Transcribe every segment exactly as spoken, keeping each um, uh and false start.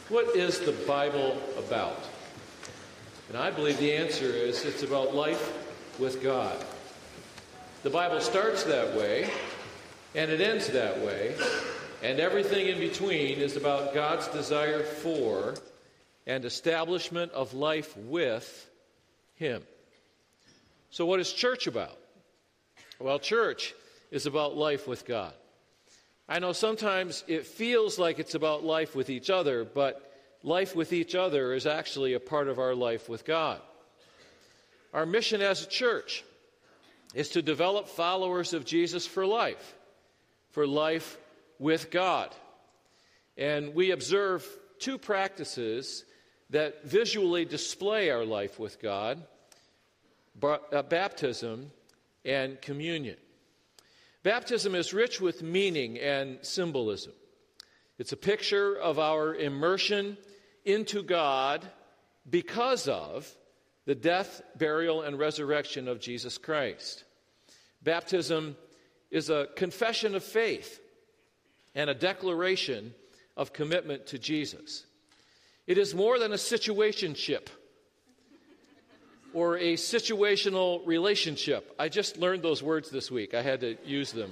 What is the Bible about? And I believe the answer is it's about life with God. The Bible starts that way, and it ends that way, and everything in between is about God's desire for and establishment of life with Him. So what is church about? Well, church is about life with God. I know sometimes it feels like it's about life with each other, but life with each other is actually a part of our life with God. Our mission as a church is to develop followers of Jesus for life, for life with God. And we observe two practices that visually display our life with God: baptism and communion. Baptism is rich with meaning and symbolism. It's a picture of our immersion into God because of the death, burial, and resurrection of Jesus Christ. Baptism is a confession of faith and a declaration of commitment to Jesus. It is more than a situationship or a situational relationship. I just learned those words this week. I had to use them.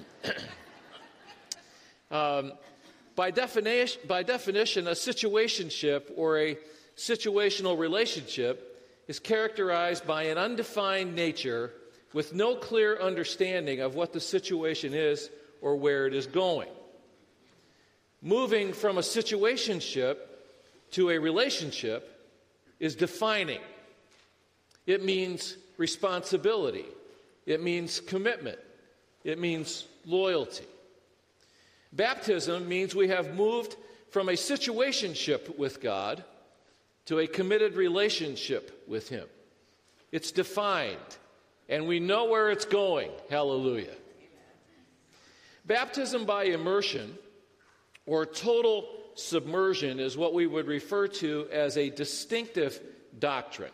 um, by definition, by definition, a situationship or a situational relationship is characterized by an undefined nature with no clear understanding of what the situation is or where it is going. Moving from a situationship to a relationship is defining. It means responsibility. It means commitment. It means loyalty. Baptism means we have moved from a situationship with God to a committed relationship with Him. It's defined, and we know where it's going. Hallelujah. Baptism by immersion or total submersion is what we would refer to as a distinctive doctrine.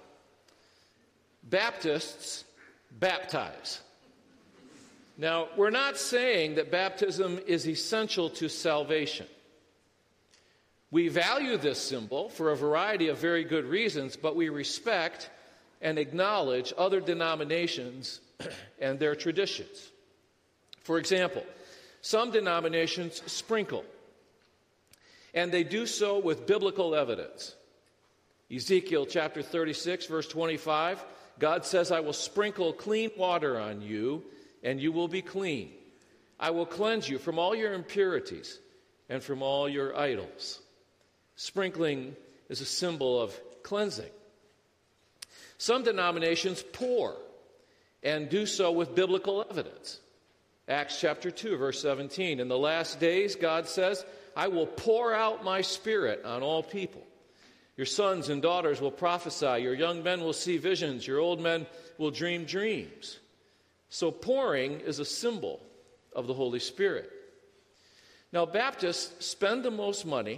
Baptists baptize. Now, we're not saying that baptism is essential to salvation. We value this symbol for a variety of very good reasons, but we respect and acknowledge other denominations and their traditions. For example, some denominations sprinkle, and they do so with biblical evidence. Ezekiel chapter thirty-six, verse twenty-five, God says, I will sprinkle clean water on you, and you will be clean. I will cleanse you from all your impurities and from all your idols. Sprinkling is a symbol of cleansing. Some denominations pour and do so with biblical evidence. Acts chapter two, verse seventeen, in the last days, God says, I will pour out my Spirit on all people. Your sons and daughters will prophesy. Your young men will see visions. Your old men will dream dreams. So pouring is a symbol of the Holy Spirit. Now, Baptists spend the most money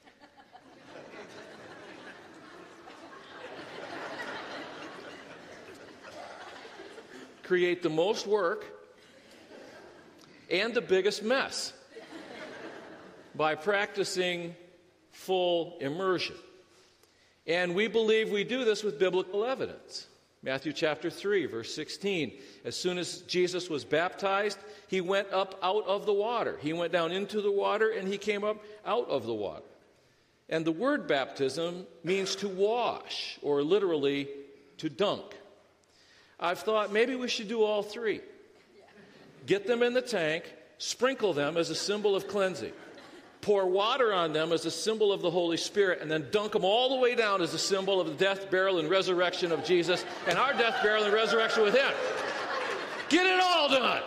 create the most work and the biggest mess by practicing full immersion. And we believe we do this with biblical evidence. Matthew chapter three, verse sixteen. As soon as Jesus was baptized, he went up out of the water. He went down into the water and he came up out of the water. And the word baptism means to wash, or literally to dunk. I've thought maybe we should do all three. Get them in the tank, sprinkle them as a symbol of cleansing. Pour water on them as a symbol of the Holy Spirit, and then dunk them all the way down as a symbol of the death, burial, and resurrection of Jesus and our death, burial, and resurrection with Him. Get it all done.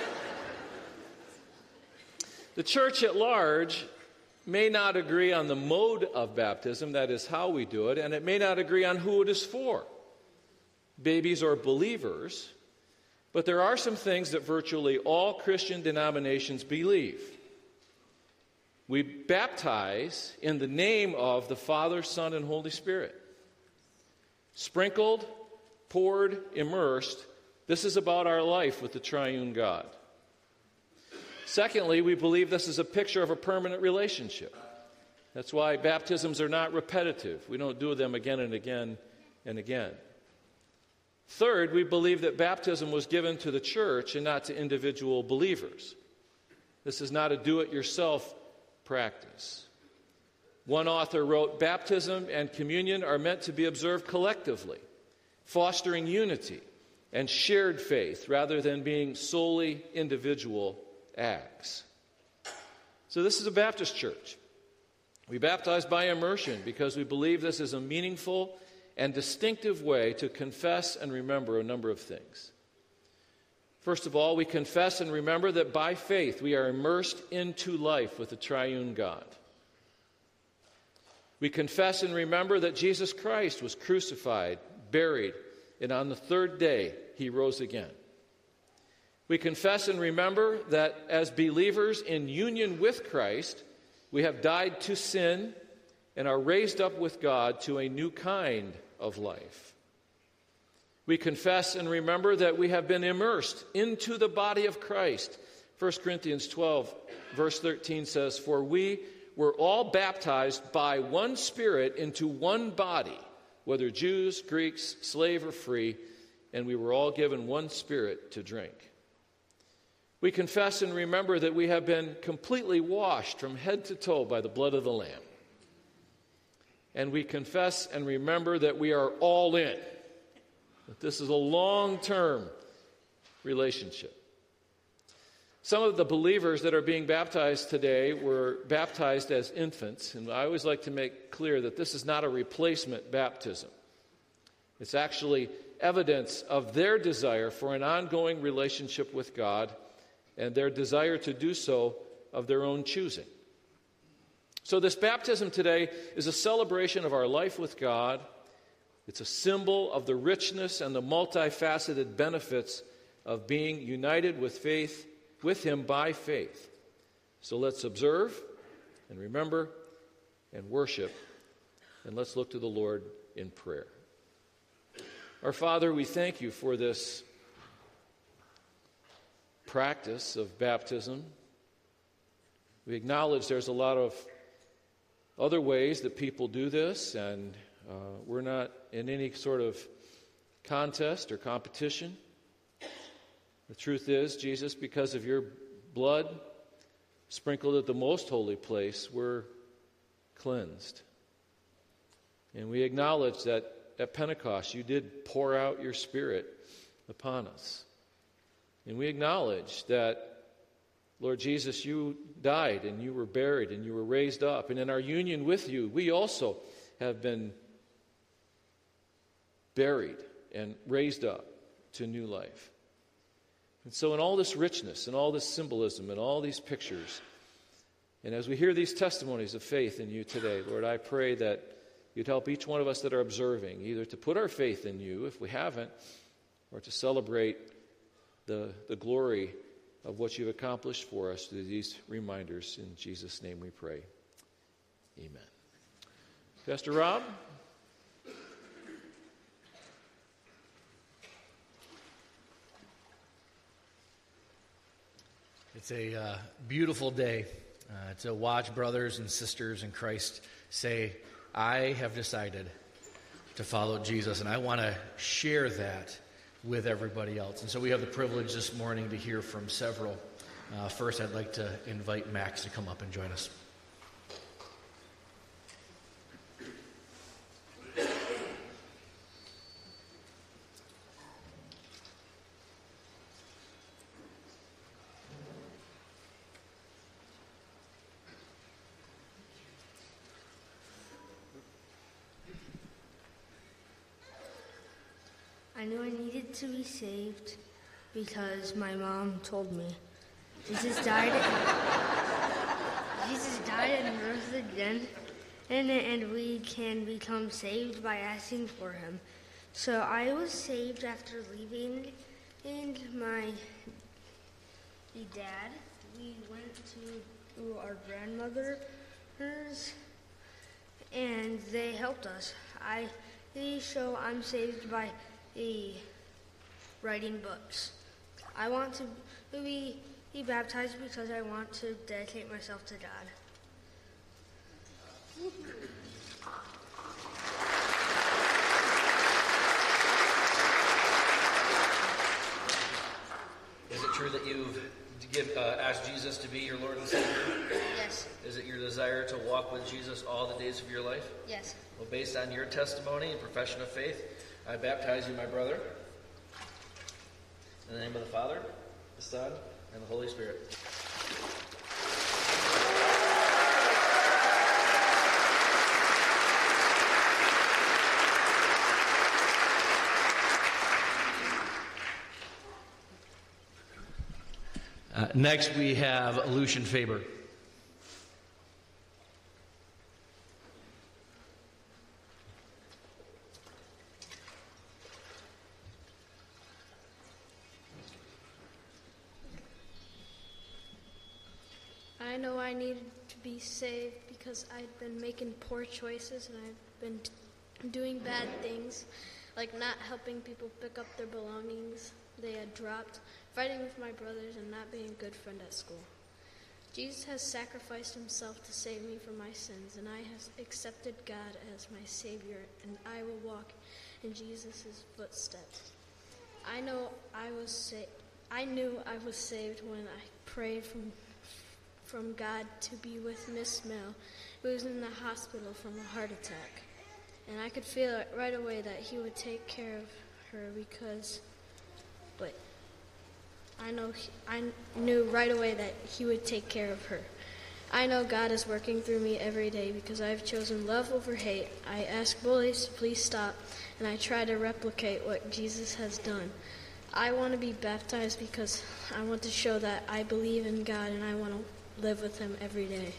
The church at large may not agree on the mode of baptism, that is how we do it, and it may not agree on who it is for, babies or believers, but there are some things that virtually all Christian denominations believe. We baptize in the name of the Father, Son, and Holy Spirit. Sprinkled, poured, immersed, this is about our life with the triune God. Secondly, we believe this is a picture of a permanent relationship. That's why baptisms are not repetitive. We don't do them again and again and again. Third, we believe that baptism was given to the church and not to individual believers. This is not a do-it-yourself practice. One author wrote, "Baptism and communion are meant to be observed collectively, fostering unity and shared faith rather than being solely individual acts." So this is a Baptist church. We baptize by immersion because we believe this is a meaningful and distinctive way to confess and remember a number of things. First of all, we confess and remember that by faith we are immersed into life with the triune God. We confess and remember that Jesus Christ was crucified, buried, and on the third day he rose again. We confess and remember that as believers in union with Christ, we have died to sin and are raised up with God to a new kind of life. We confess and remember that we have been immersed into the body of Christ. First Corinthians twelve, verse thirteen says, "For we were all baptized by one Spirit into one body, whether Jews, Greeks, slave, or free, and we were all given one Spirit to drink." We confess and remember that we have been completely washed from head to toe by the blood of the Lamb. And we confess and remember that we are all in, that this is a long-term relationship. Some of the believers that are being baptized today were baptized as infants, and I always like to make clear that this is not a replacement baptism. It's actually evidence of their desire for an ongoing relationship with God and their desire to do so of their own choosing. So this baptism today is a celebration of our life with God. It's a symbol of the richness and the multifaceted benefits of being united with faith, with Him by faith. So let's observe and remember and worship, and let's look to the Lord in prayer. Our Father, we thank you for this practice of baptism. We acknowledge there's a lot of other ways that people do this, and uh, we're not in any sort of contest or competition. The truth is, Jesus, because of your blood sprinkled at the most holy place, we're cleansed. And we acknowledge that at Pentecost you did pour out your Spirit upon us. And we acknowledge that, Lord Jesus, you died and you were buried and you were raised up. And in our union with you, we also have been buried and raised up to new life. And so in all this richness and all this symbolism and all these pictures, and as we hear these testimonies of faith in you today, Lord, I pray that you'd help each one of us that are observing either to put our faith in you, if we haven't, or to celebrate the, the glory of what you've accomplished for us through these reminders. In Jesus' name we pray. Amen. Pastor Rob? It's a uh, beautiful day uh, to watch brothers and sisters in Christ say, I have decided to follow Jesus, and I want to share that with everybody else. And so we have the privilege this morning to hear from several. Uh, first, I'd like to invite Max to come up and join us. I knew I needed to be saved because my mom told me. Jesus died. Jesus died and rose again, and and we can become saved by asking for Him. So I was saved after leaving, and my dad. We went to our grandmother's, and they helped us. I so I'm saved by. The writing books. I want to be, be baptized because I want to dedicate myself to God. Is it true that you've give, uh, asked Jesus to be your Lord and Savior? Yes. Is it your desire to walk with Jesus all the days of your life? Yes. Well, based on your testimony and profession of faith, I baptize you, my brother, in the name of the Father, the Son, and the Holy Spirit. Uh, next, we have Lucian Faber. I know I needed to be saved because I'd been making poor choices and I've been t- doing bad things, like not helping people pick up their belongings they had dropped, fighting with my brothers, and not being a good friend at school. Jesus has sacrificed himself to save me from my sins, and I have accepted God as my Savior, and I will walk in Jesus' footsteps. I know I was sa- I knew I was saved when I prayed from from God to be with Miss Mill, who was in the hospital from a heart attack. And I could feel it right away that he would take care of her because, but I know he, I knew right away that he would take care of her. I know God is working through me every day because I've chosen love over hate. I ask bullies to please stop, and I try to replicate what Jesus has done. I want to be baptized because I want to show that I believe in God and I want to live with him every day.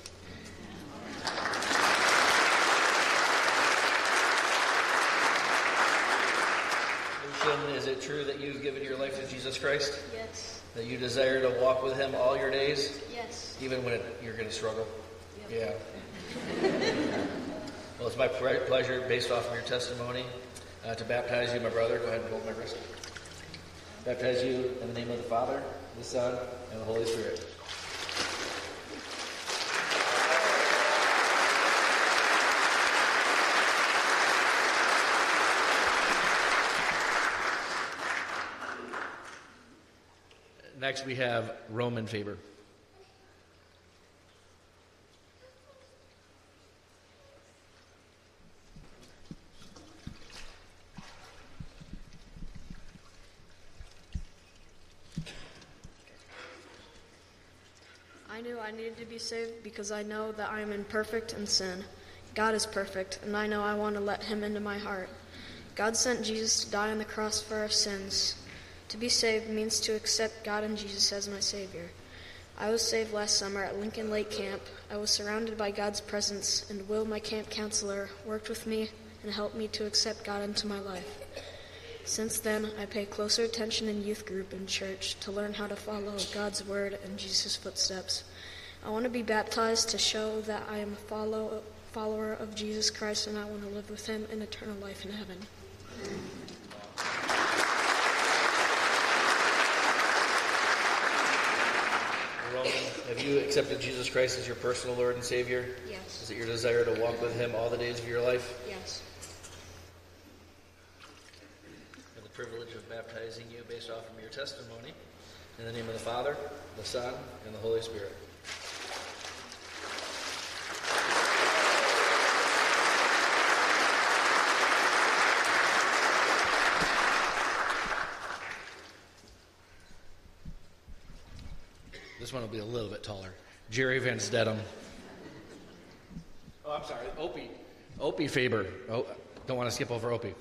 Lucian, is it true that you've given your life to Jesus Christ? Yes. That you desire to walk with him all your days? Yes. Even when it, you're going to struggle? Yep. Yeah. Well, it's my pre- pleasure, based off of your testimony, uh, to baptize you, my brother. Go ahead and hold my wrist. Baptize you in the name of the Father, the Son, and the Holy Spirit. Next, we have Roman Faber. I knew I needed to be saved because I know that I am imperfect in sin. God is perfect, and I know I want to let him into my heart. God sent Jesus to die on the cross for our sins. To be saved means to accept God and Jesus as my Savior. I was saved last summer at Lincoln Lake Camp. I was surrounded by God's presence, and Will, my camp counselor, worked with me and helped me to accept God into my life. Since then, I pay closer attention in youth group and church to learn how to follow God's word and Jesus' footsteps. I want to be baptized to show that I am a follow, follower of Jesus Christ, and I want to live with him in eternal life in heaven. Roman, have you accepted Jesus Christ as your personal Lord and Savior? Yes. Is it your desire to walk with him all the days of your life? Yes. I have the privilege of baptizing you based off of your testimony. In the name of the Father, the Son, and the Holy Spirit. This one will be a little bit taller. Jerry Van Stedham. Oh, I'm sorry. Opie. Opie Faber. Oh, don't want to skip over Opie.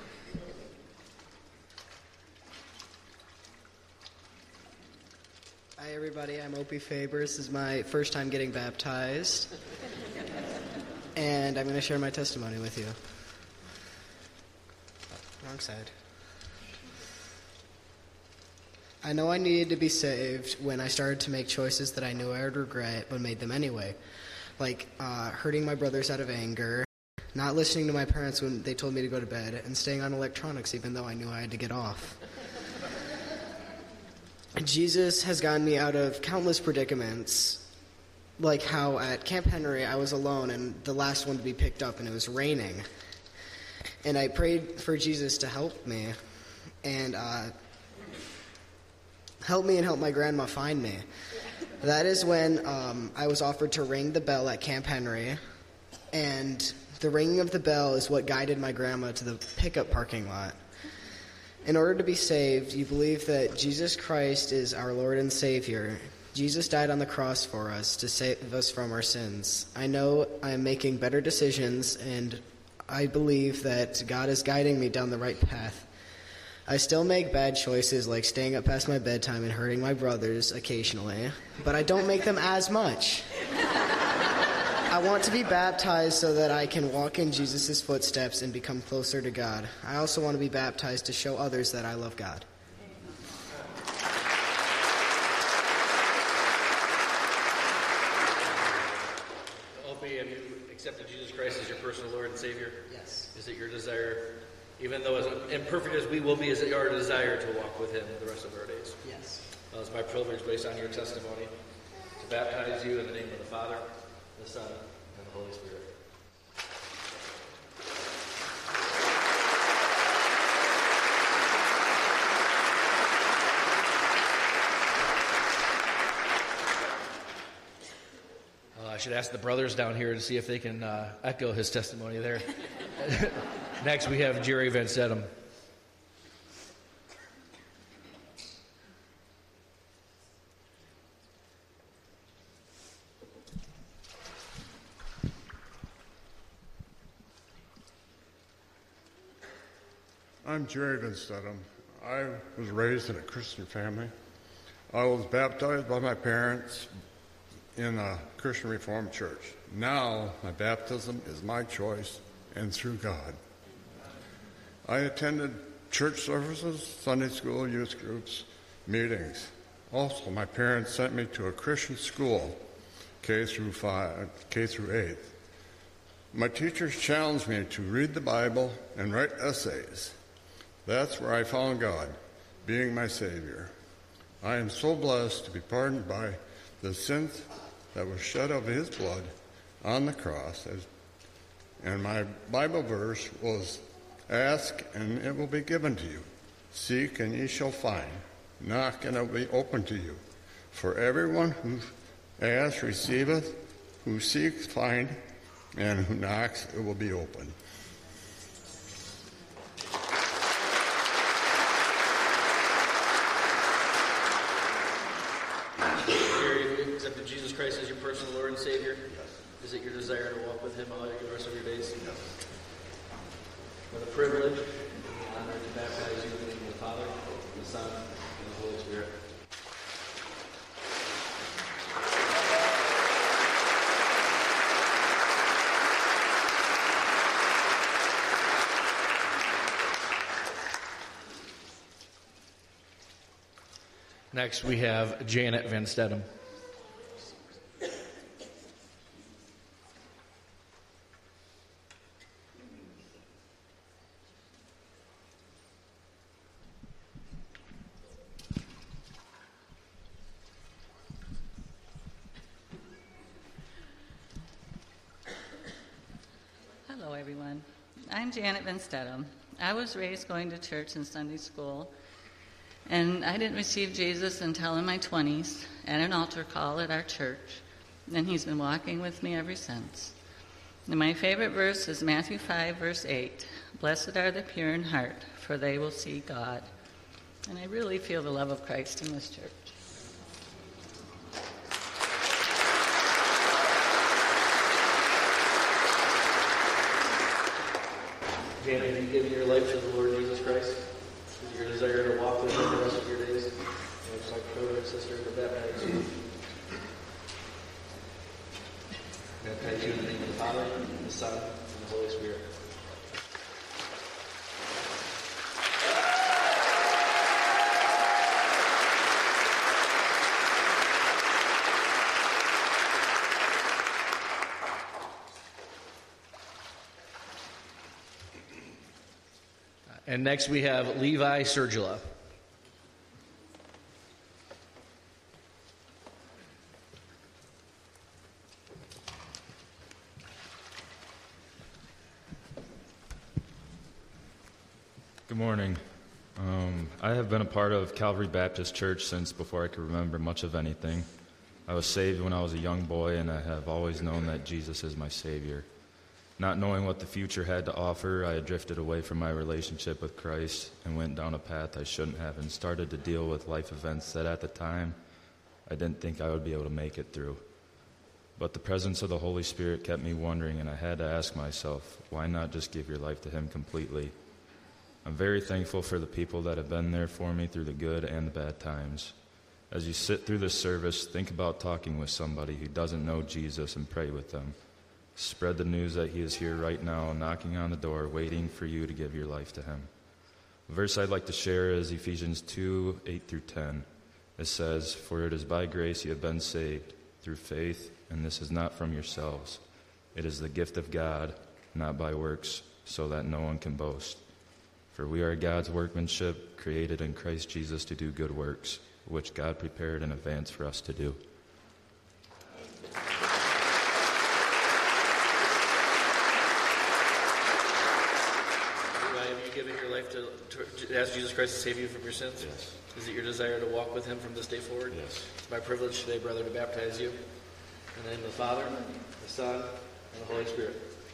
Hi, everybody. I'm Opie Faber. This is my first time getting baptized. And I'm going to share my testimony with you. Oh, wrong side. I know I needed to be saved when I started to make choices that I knew I would regret, but made them anyway. Like uh, hurting my brothers out of anger, not listening to my parents when they told me to go to bed, and staying on electronics even though I knew I had to get off. Jesus has gotten me out of countless predicaments, like how at Camp Henry I was alone and the last one to be picked up, and it was raining. And I prayed for Jesus to help me, and uh, help me and help my grandma find me. That is when um, I was offered to ring the bell at Camp Henry, and the ringing of the bell is what guided my grandma to the pickup parking lot. In order to be saved, you believe that Jesus Christ is our Lord and Savior. Jesus died on the cross for us to save us from our sins. I know I am making better decisions, and I believe that God is guiding me down the right path. I still make bad choices like staying up past my bedtime and hurting my brothers occasionally, but I don't make them as much. I want to be baptized so that I can walk in Jesus' footsteps and become closer to God. I also want to be baptized to show others that I love God. Opie, have you accepted Jesus Christ as your personal Lord and Savior? Yes. Is it your desire, even though as imperfect as we will be, is it our desire to walk with Him the rest of our days? Yes. Well, it's my privilege, based on your testimony, to baptize you in the name of the Father, the Son, and the Holy Spirit. Uh, I should ask the brothers down here to see if they can uh, echo his testimony there. Next, we have Jerry Van Sedum. I'm Jerry Van Sedum. I was raised in a Christian family. I was baptized by my parents in a Christian Reformed church. Now, my baptism is my choice and through God. I attended church services, Sunday school, youth groups, meetings. Also, my parents sent me to a Christian school, K through five, K through eight. My teachers challenged me to read the Bible and write essays. That's where I found God, being my Savior. I am so blessed to be pardoned by the sins that was shed of His blood on the cross. And my Bible verse was, ask and it will be given to you. Seek and ye shall find. Knock and it will be open to you. For everyone who asks receiveth, who seeks find, and who knocks it will be open. Accepted Jesus Christ as your personal Lord and Savior? Yes. Is it your desire to walk with Him all the rest of your days? Yes. What a privilege and an honor to baptize you in the name of the Father, the Son, and the Holy Spirit. Next, we have Janet Van Stedham. Hello, everyone. I'm Janet Van Stedham. I was raised going to church and Sunday school, and I didn't receive Jesus until in my twenties at an altar call at our church, and He's been walking with me ever since. And my favorite verse is Matthew five, verse eight. Blessed are the pure in heart, for they will see God. And I really feel the love of Christ in this church. Janet, have you given your life to the Lord Jesus Christ? Is your desire to walk with Him the rest of your days? It's my brother and sister to baptize you. Baptize you in the name of the Father, the Son, and the Holy Spirit. And next we have Levi Sergula. Good morning. Um, I have been a part of Calvary Baptist Church since before I could remember much of anything. I was saved when I was a young boy, and I have always known that Jesus is my Savior. Not knowing what the future had to offer, I had drifted away from my relationship with Christ and went down a path I shouldn't have and started to deal with life events that at the time I didn't think I would be able to make it through. But the presence of the Holy Spirit kept me wondering, and I had to ask myself, why not just give your life to Him completely? I'm very thankful for the people that have been there for me through the good and the bad times. As you sit through this service, think about talking with somebody who doesn't know Jesus and pray with them. Spread the news that He is here right now, knocking on the door, waiting for you to give your life to Him. The verse I'd like to share is Ephesians two, eight through ten. It says, "For it is by grace you have been saved, through faith, and this is not from yourselves. It is the gift of God, not by works, so that no one can boast. For we are God's workmanship, created in Christ Jesus to do good works, which God prepared in advance for us to do." Have you given your life to, to, to ask Jesus Christ to save you from your sins? Yes. Is it your desire to walk with Him from this day forward? Yes. It's my privilege today, brother, to baptize you in the name of the Father, the Son, and the Holy Spirit.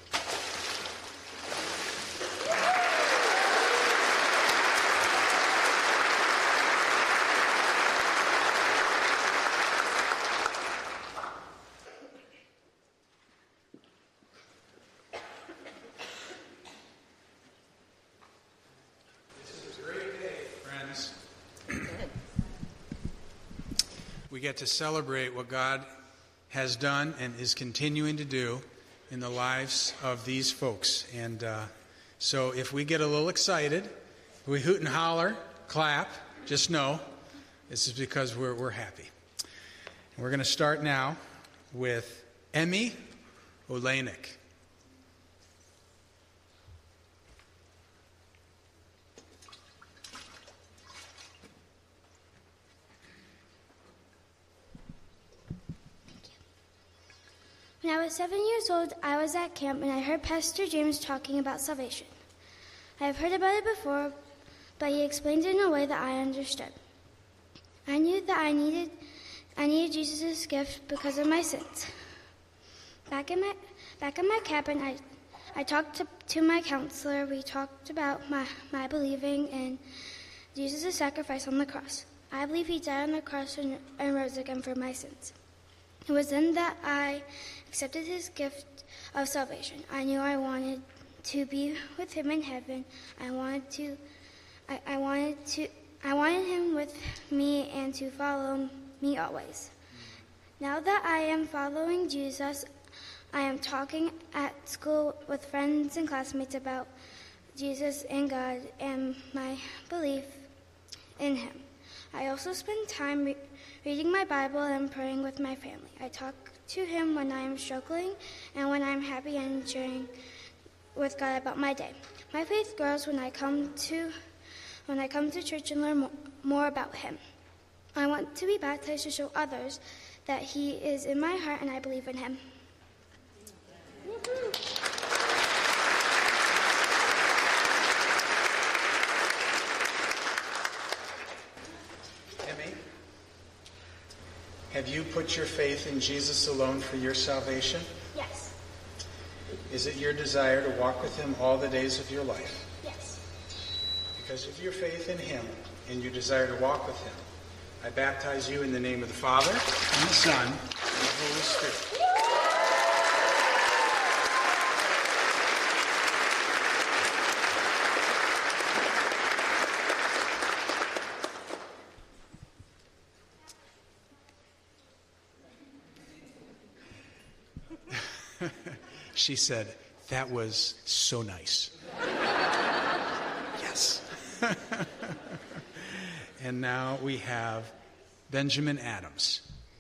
We get to celebrate what God has done and is continuing to do in the lives of these folks. And uh, so if we get a little excited, we hoot and holler, clap, just know this is because we're, we're happy. And we're going to start now with Emmy Olenek. When I was seven years old, I was at camp and I heard Pastor James talking about salvation. I have heard about it before, but he explained it in a way that I understood. I knew that I needed I needed Jesus' gift because of my sins. Back in my back in my cabin, I I talked to, to my counselor. We talked about my, my believing in Jesus' sacrifice on the cross. I believe He died on the cross and, and rose again for my sins. It was then that I accepted His gift of salvation. I knew I wanted to be with Him in heaven. I wanted to, I, I wanted to, I wanted Him with me and to follow me always. Now that I am following Jesus, I am talking at school with friends and classmates about Jesus and God and my belief in Him. I also spend time re- reading my Bible and praying with my family. I talk to Him when I am struggling and when I am happy and sharing with God about my day. My faith grows when I come to when I come to church and learn more, more about Him. I want to be baptized to show others that He is in my heart and I believe in Him. Have you put your faith in Jesus alone for your salvation? Yes. Is it your desire to walk with Him all the days of your life? Yes. Because of your faith in Him and your desire to walk with Him, I baptize you in the name of the Father, and the Son, and the Holy Spirit. She said, "That was so nice." Yes. And now we have Benjamin Adams.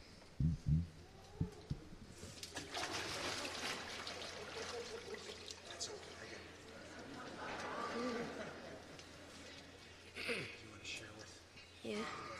Yeah.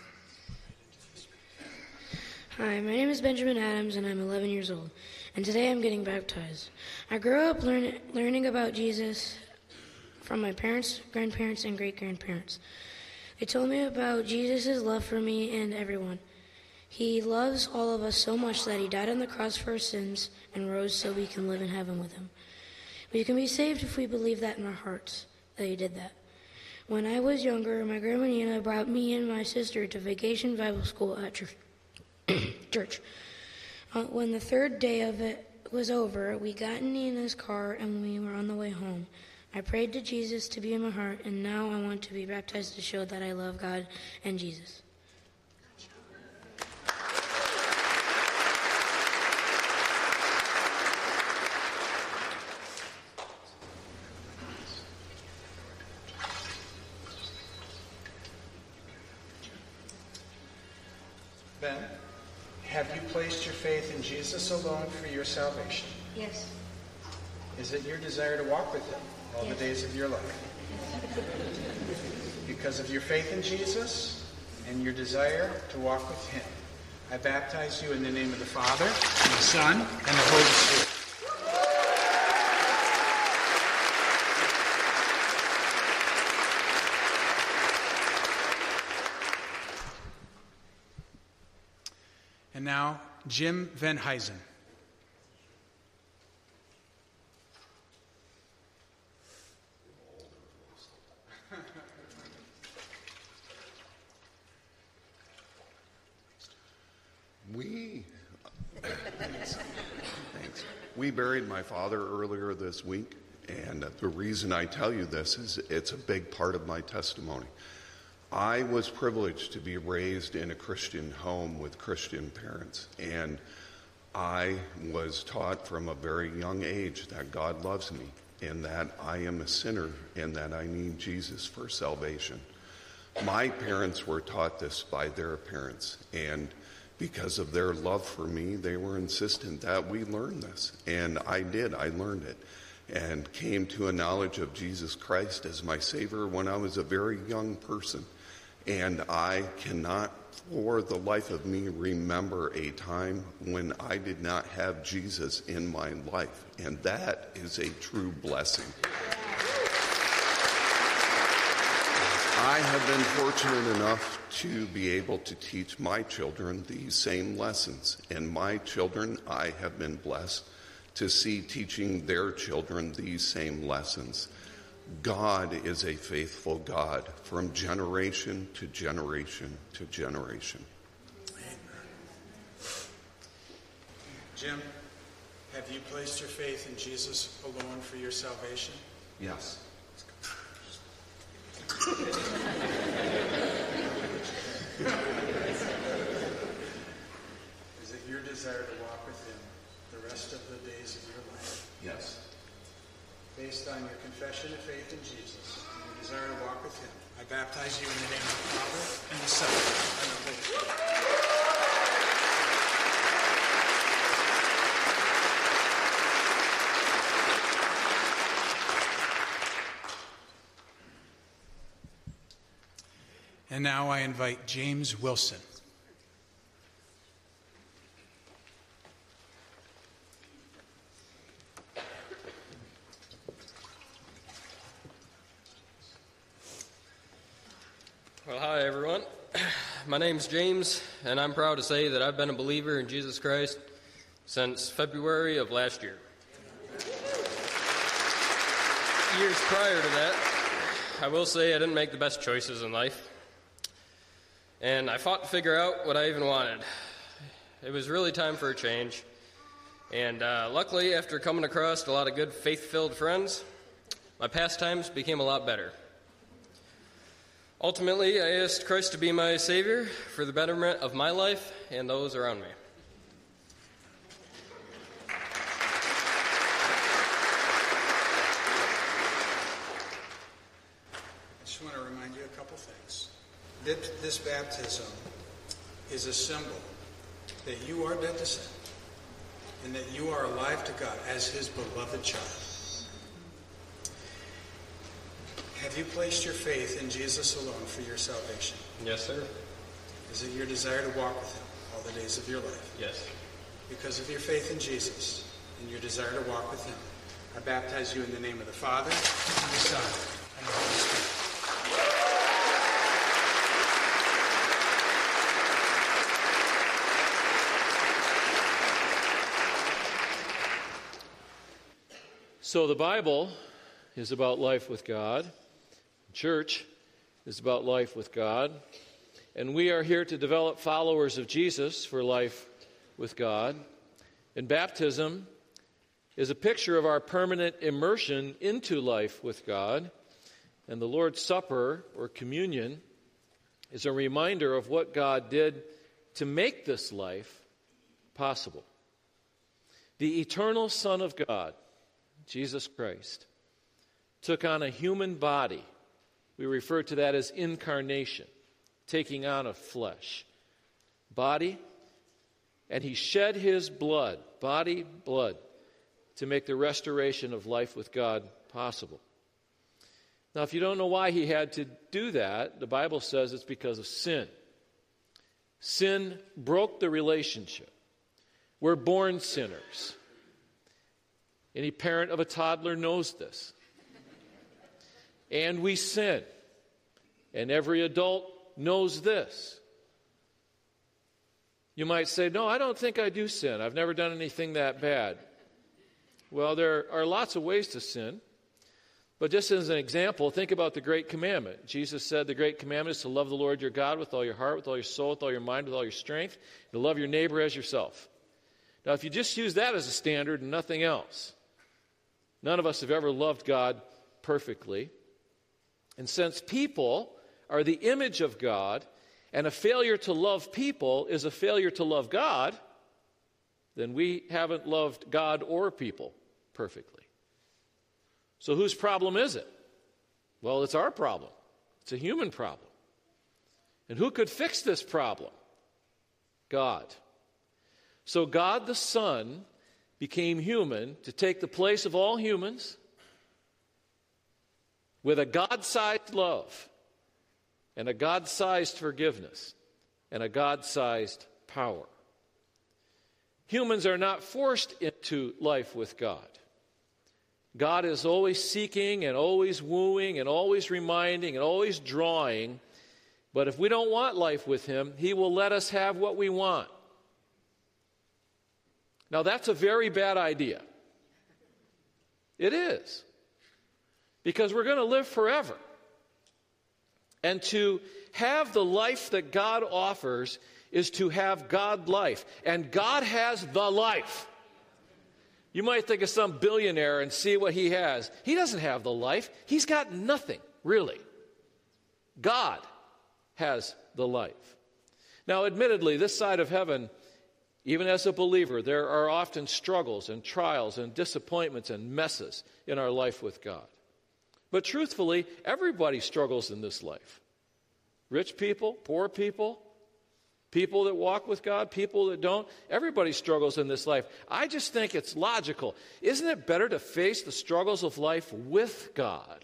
Hi, my name is Benjamin Adams, and I'm eleven years old. And today I'm getting baptized. I grew up learn, learning about Jesus from my parents, grandparents, and great-grandparents. They told me about Jesus' love for me and everyone. He loves all of us so much that he died on the cross for our sins and rose so we can live in heaven with him. We can be saved if we believe that in our hearts, that he did that. When I was younger, my grandma Nina brought me and my sister to Vacation Bible School at church. church. Uh, when the third day of it was over, we got in Nina's car and we were on the way home. I prayed to Jesus to be in my heart, and now I want to be baptized to show that I love God and Jesus. Ben, have you placed your faith in Jesus alone for your salvation? Yes. Is it your desire to walk with him all Yes. the days of your life? Because of your faith in Jesus and your desire to walk with him, I baptize you in the name of the Father, and the Son, and the Holy Spirit. And now, Jim Van Huysen. We, thanks. Thanks. We buried my father earlier this week, and the reason I tell you this is it's a big part of my testimony. I was privileged to be raised in a Christian home with Christian parents, and I was taught from a very young age that God loves me and that I am a sinner and that I need Jesus for salvation. My parents were taught this by their parents, and because of their love for me, they were insistent that we learn this. And I did. I learned it and came to a knowledge of Jesus Christ as my Savior when I was a very young person. And I cannot, for the life of me, remember a time when I did not have Jesus in my life. And that is a true blessing. I have been fortunate enough to be able to teach my children these same lessons. And my children, I have been blessed to see teaching their children these same lessons. God is a faithful God from generation to generation to generation. Jim, have you placed your faith in Jesus alone for your salvation? Yes. Is it your desire to walk with him the rest of the days of your life? Yes. Based on your confession of faith in Jesus and your desire to walk with him, I baptize you in the name of the Father, and the Son, and the Holy Spirit. And now I invite James Wilson. Well, hi, everyone. My name's James, and I'm proud to say that I've been a believer in Jesus Christ since February of last year. Years prior to that, I will say I didn't make the best choices in life, and I fought to figure out what I even wanted. It was really time for a change, and uh, luckily, after coming across a lot of good faith-filled friends, my pastimes became a lot better. Ultimately, I asked Christ to be my Savior for the betterment of my life and those around me. I just want to remind you a couple things. This baptism is a symbol that you are dead to sin and that you are alive to God as his beloved child. Have you placed your faith in Jesus alone for your salvation? Yes, sir. Is it your desire to walk with him all the days of your life? Yes. Because of your faith in Jesus and your desire to walk with him, I baptize you in the name of the Father, and the Son, and the Holy Spirit. So the Bible is about life with God. Church is about life with God. And we are here to develop followers of Jesus for life with God. And baptism is a picture of our permanent immersion into life with God. And the Lord's Supper, or communion, is a reminder of what God did to make this life possible. The eternal Son of God, Jesus Christ, took on a human body. We refer to that as incarnation, taking on a flesh body, and he shed his blood, body, blood, to make the restoration of life with God possible. Now, if you don't know why he had to do that, the Bible says it's because of sin. Sin broke the relationship. We're born sinners. Any parent of a toddler knows this. And we sin. And every adult knows this. You might say, no, I don't think I do sin. I've never done anything that bad. Well, there are lots of ways to sin. But just as an example, think about the Great Commandment. Jesus said the Great Commandment is to love the Lord your God with all your heart, with all your soul, with all your mind, with all your strength, and to love your neighbor as yourself. Now, if you just use that as a standard and nothing else, none of us have ever loved God perfectly. And since people are the image of God, and a failure to love people is a failure to love God, then we haven't loved God or people perfectly. So whose problem is it? Well, it's our problem. It's a human problem. And who could fix this problem? God. So God the Son became human to take the place of all humans with a God-sized love and a God-sized forgiveness and a God-sized power. Humans are not forced into life with God. God is always seeking and always wooing and always reminding and always drawing. But if we don't want life with him, he will let us have what we want. Now, that's a very bad idea. It is. Because we're going to live forever. And to have the life that God offers is to have God life. And God has the life. You might think of some billionaire and see what he has. He doesn't have the life. He's got nothing, really. God has the life. Now, admittedly, this side of heaven, even as a believer, there are often struggles and trials and disappointments and messes in our life with God. But truthfully, everybody struggles in this life. Rich people, poor people, people that walk with God, people that don't. Everybody struggles in this life. I just think it's logical. Isn't it better to face the struggles of life with God?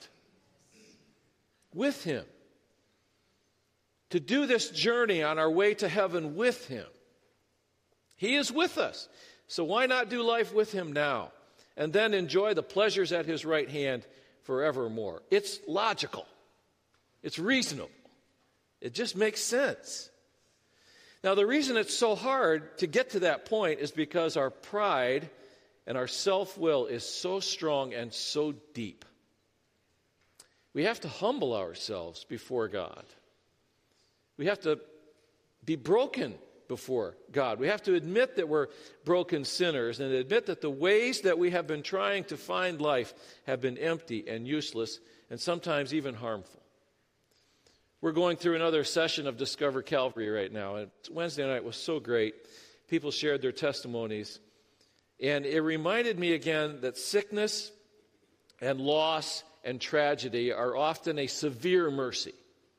With him. To do this journey on our way to heaven with him. He is with us. So why not do life with him now? And then enjoy the pleasures at his right hand forevermore. It's logical. It's reasonable. It just makes sense. Now, the reason it's so hard to get to that point is because our pride and our self-will is so strong and so deep. We have to humble ourselves before God. We have to be broken before God. We have to admit that we're broken sinners and admit that the ways that we have been trying to find life have been empty and useless and sometimes even harmful. We're going through another session of Discover Calvary right now, and Wednesday night was so great. People shared their testimonies, and it reminded me again that sickness and loss and tragedy are often a severe mercy.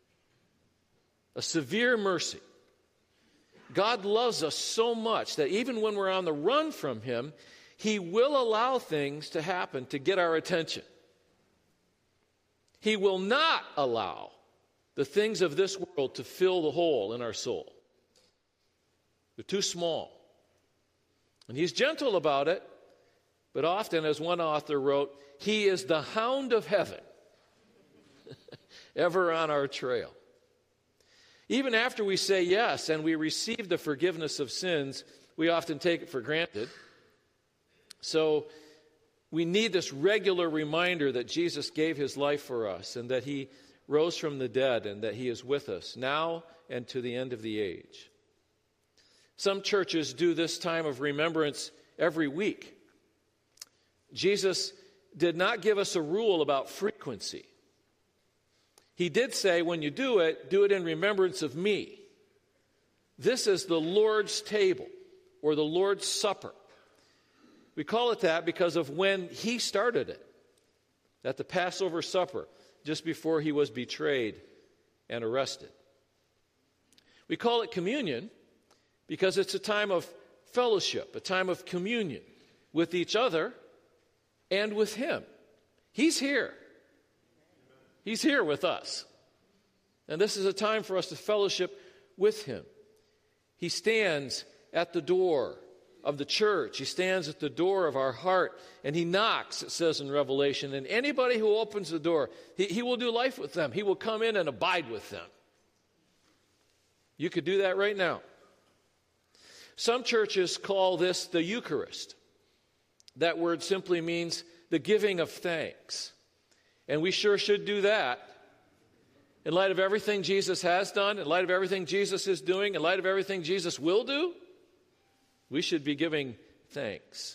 A severe mercy. God loves us so much that even when we're on the run from him, he will allow things to happen to get our attention. He will not allow the things of this world to fill the hole in our soul. They're too small. And he's gentle about it, But often, as one author wrote, he is the hound of heaven, ever on our trail. Even after we say yes and we receive the forgiveness of sins, we often take it for granted. So we need this regular reminder that Jesus gave his life for us and that he rose from the dead and that he is with us now and to the end of the age. Some churches do this time of remembrance every week. Jesus did not give us a rule about frequency. He did say, when you do it, do it in remembrance of me. This is the Lord's table, or the Lord's Supper. We call it that because of when he started it, at the Passover supper, just before he was betrayed and arrested. We call it communion because it's a time of fellowship, a time of communion with each other and with him. He's here. He's here with us. And this is a time for us to fellowship with him. He stands at the door of the church. He stands at the door of our heart, and he knocks, it says in Revelation. And anybody who opens the door, he, he will do life with them. He will come in and abide with them. You could do that right now. Some churches call this the Eucharist. That word simply means the giving of thanks. And we sure should do that. In light of everything Jesus has done, in light of everything Jesus is doing, in light of everything Jesus will do, we should be giving thanks.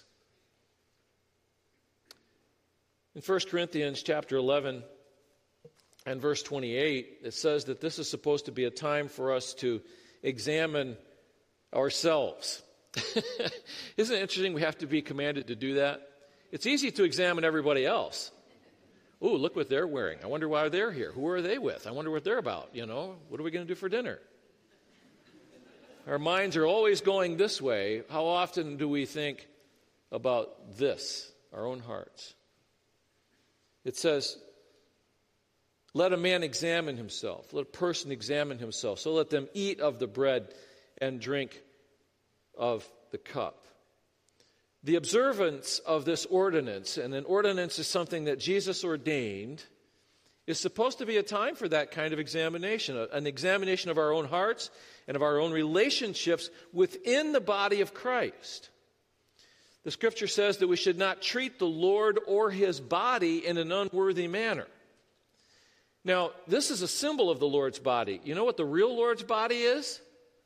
In First Corinthians chapter eleven and verse twenty-eight, it says that this is supposed to be a time for us to examine ourselves. Isn't it interesting we have to be commanded to do that? It's easy to examine everybody else. Ooh, look what they're wearing. I wonder why they're here. Who are they with? I wonder what they're about. You know, what are we going to do for dinner? Our minds are always going this way. How often do we think about this, our own hearts? It says, let a man examine himself. Let a person examine himself. So let them eat of the bread and drink of the cup. The observance of this ordinance, and an ordinance is something that Jesus ordained, is supposed to be a time for that kind of examination, an examination of our own hearts and of our own relationships within the body of Christ. The Scripture says that we should not treat the Lord or his body in an unworthy manner. Now, this is a symbol of the Lord's body. You know what the real Lord's body is?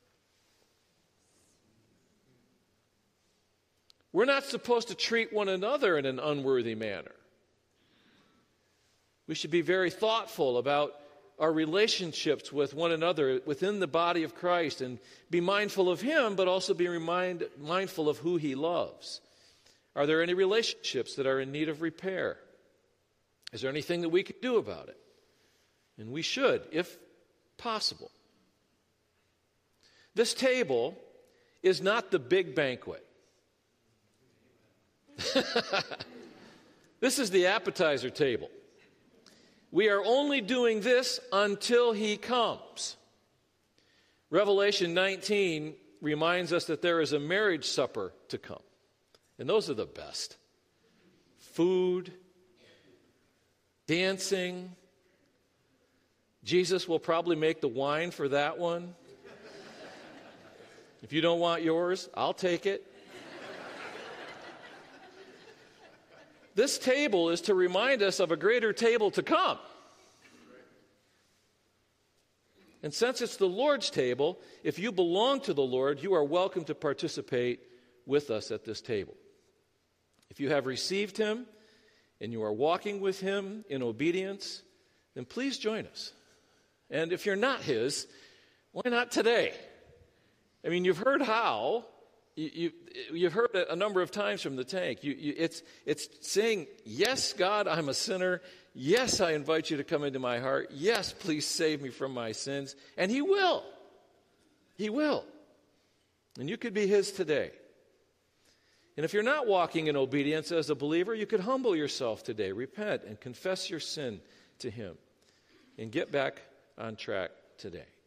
We're not supposed to treat one another in an unworthy manner. We should be very thoughtful about our relationships with one another within the body of Christ and be mindful of him, but also be remind, mindful of who he loves. Are there any relationships that are in need of repair? Is there anything that we can do about it? And we should, if possible. This table is not the big banquet. This is the appetizer table. We are only doing this until he comes. Revelation nineteen reminds us that there is a marriage supper to come. And those are the best. Food, dancing. Jesus will probably make the wine for that one. If you don't want yours, I'll take it. This table is to remind us of a greater table to come. And since it's the Lord's table, if you belong to the Lord, you are welcome to participate with us at this table. If you have received him and you are walking with him in obedience, then please join us. And if you're not his, why not today? I mean, you've heard how. You, you, you've heard it a number of times from the tank. You, you, it's, it's saying, yes, God, I'm a sinner. Yes, I invite you to come into my heart. Yes, please save me from my sins. And he will. He will. And you could be his today. And if you're not walking in obedience as a believer, you could humble yourself today, repent, and confess your sin to him, and get back on track today.